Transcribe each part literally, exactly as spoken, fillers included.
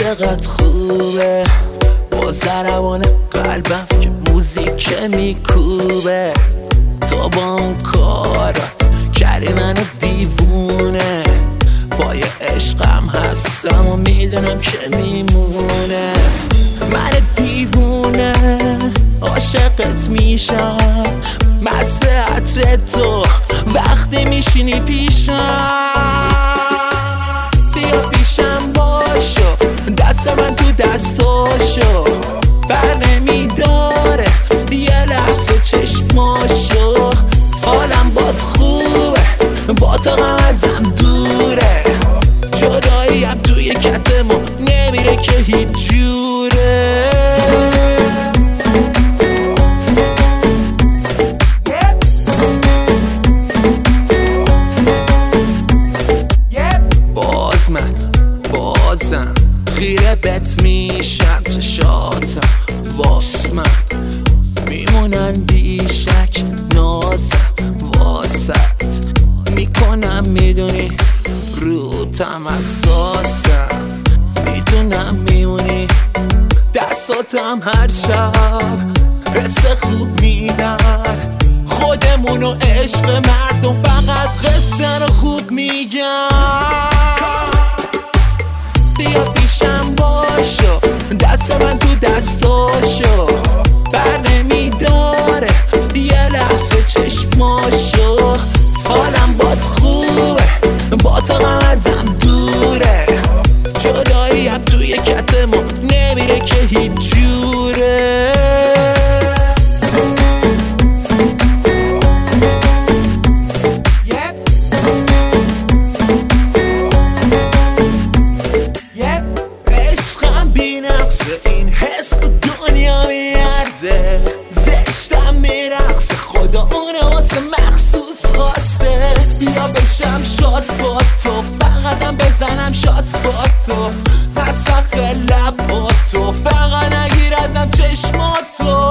چقدر خوبه با ضربان قلبم که موزیک میکوبه. تو با اون کارات کردی منو دیوونه، پای عشقم هستم و میدونم که میمونه. من دیوونه عاشقت میشم، مزه عطر تو وقتی میشینی پیشم. بیا پیشم باشو، دست من تو دستاشو، بر نمیداره یه لحظه چشماشو. حالم باد خوبه، با تو من ازم دوره، جداییم توی کتمو نمیره که هیچ جوره. باز من بازم خیره بت میشم، چشاتم واس من میمونن بیشک، نازم واسط میکنم میدونی، روتم اساسم میدونم میمونی. دستاتم هر شب حس خوب میدن، خودمونو عشق مردم فقط قصه رو خوب میگن. بیا پیشم باشو، دست من تو دستاشو، بر نمیداره یه لحظه چشماشو. حالم باد خوبه، با تو من ازم دوره، جداییم توی کتمو نمیره که هیچ جوره. عشقم بی نقصه، این حس به دنیا میارزه، زشتم میرقصه، خدا اونه واسه مخصوص خواسته. بیا بشم شاد با تو، فقطم بزنم شاد با تو، نسخ لب با تو، فقط نگیر ازم چشماتو.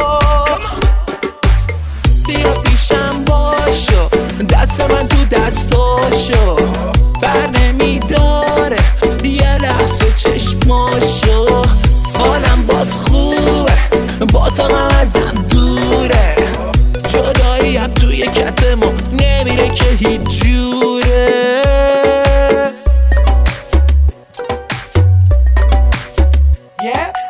بیا پیشم باشو، دست من تو دستاشو، بر نمیداره یه لحظه چشماشو. حالم باد خوبه، با تو من ازم دوره، جداییم توی کتمو نمیره که هیچ جوره. Yeah.